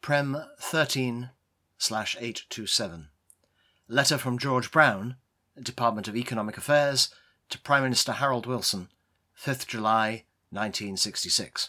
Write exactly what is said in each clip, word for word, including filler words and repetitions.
Prem thirteen slash eight two seven. Letter from George Brown, Department of Economic Affairs, to Prime Minister Harold Wilson, fifth of July nineteen sixty-six.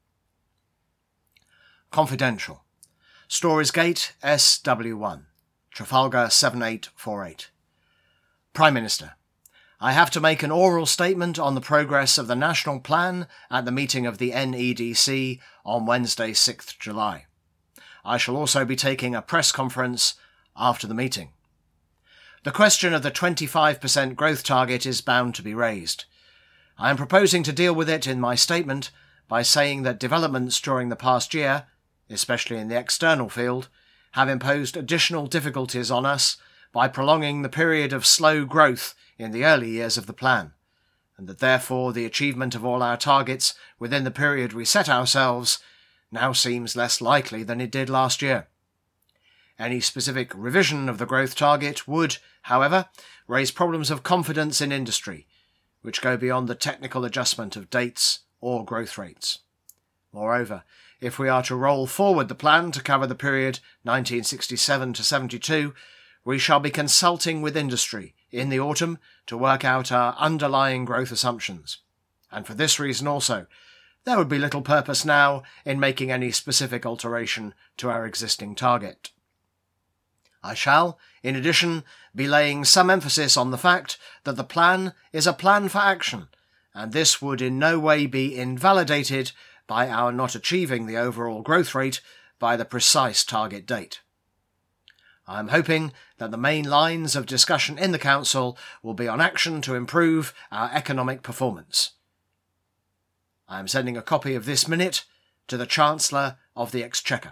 Confidential. Storys Gate, S W one, Trafalgar seven eight four eight. Prime Minister, I have to make an oral statement on the progress of the National Plan at the meeting of the N E D C on Wednesday, sixth of July. I shall also be taking a press conference after the meeting. The question of the twenty-five percent growth target is bound to be raised. I am proposing to deal with it in my statement by saying that developments during the past year, especially in the external field, have imposed additional difficulties on us by prolonging the period of slow growth in the early years of the plan, and that therefore the achievement of all our targets within the period we set ourselves now seems less likely than it did last year. Any specific revision of the growth target would, however, raise problems of confidence in industry, which go beyond the technical adjustment of dates or growth rates. Moreover, if we are to roll forward the plan to cover the period nineteen sixty-seven to seventy-two, we shall be consulting with industry in the autumn to work out our underlying growth assumptions. And for this reason also, there would be little purpose now in making any specific alteration to our existing target. I shall, in addition, be laying some emphasis on the fact that the plan is a plan for action, and this would in no way be invalidated by our not achieving the overall growth rate by the precise target date. I am hoping that the main lines of discussion in the Council will be on action to improve our economic performance. I am sending a copy of this minute to the Chancellor of the Exchequer.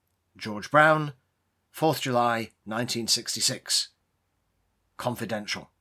George Brown, fourth of July nineteen sixty-six. Confidential.